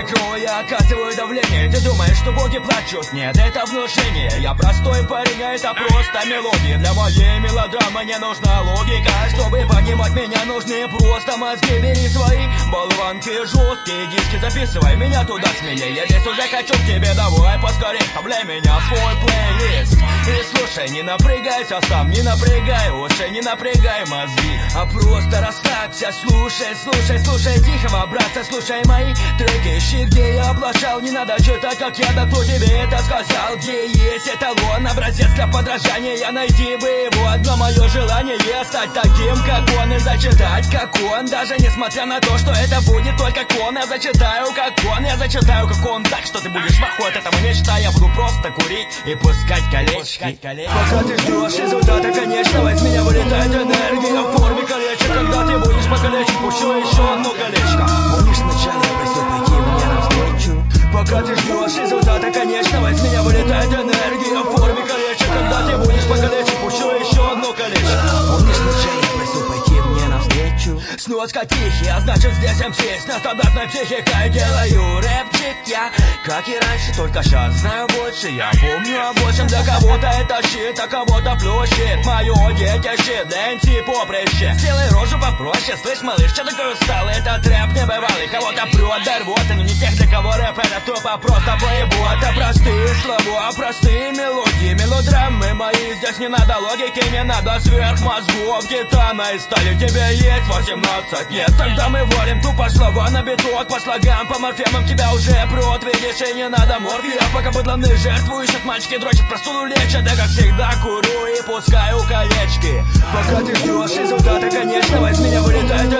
крови я оказываю давление. Ты думаешь, что боги плачут? Нет, это внушение. Я простой парень, а это просто мелодия. Для моей мелодрамы не нужна логика. Чтобы понимать меня, нужны просто мозги. Бери свои болванки, жесткие диски, записывай меня туда смелее. Я здесь уже хочу к тебе, давай поскорей вставляй меня в свой плейлист. И слушай, не напрягайся сам, не напрягай уши, не напрягай мозги, а просто расслабься, слушай тихого братца, слушай мои треки. Ищи, где я облажал, не надо читать, как я, да кто тебе это сказал. Где есть эталон, образец для подражания, найти бы его. Одно мое желание стать таким, как он, и зачитать, как он. Даже несмотря на то, что это будет только он. Я зачитаю, как он, я зачитаю, как он. Так что ты будешь в ахуе от этого мечта. Я буду просто курить и пускать колечки. Пока ты ждешь результата конечного, из меня вылетает энергия в форме колечек. Когда ты будешь покалечить, пущу еще одно колечко. Помнишь, сначала я просил пойти мне навстречу. Пока ты ждешь результата конечного, из меня вылетает энергия в форме колечек. Когда ты будешь покалечить, пущу еще одно колечко. Помнишь, сначала я просил пойти мне навстречу. Сноска тихий, а значит здесь МС с нестандартной психикой. Делаю рэпчик я, как и раньше, только сейчас знаю больше. Я помню о большем, для кого-то это щит, а кого-то плющит. Мое детище, для МС поприще. Сделай рожу попроще, слышь, малыш, что такой усталый? Этот рэп небывалый, кого-то прет до рвоты. Но не тех, для кого рэп это тупо, просто поебу. Это простые слова, простые мелодии, мелодрамы мои. Здесь не надо логики, не надо сверхмозгов, титана и стали. Тебе есть 18 лет, тогда мы варим тупо слова на биток. По слогам, по морфемам тебя уже прет. Видишь, и не надо морфия, пока быдланы жертву ищут. Мальчики дрочат, простуду лечат. Да как всегда курю и пускаю колечки. Пока ты ждешь результата конечного, из меня вылетает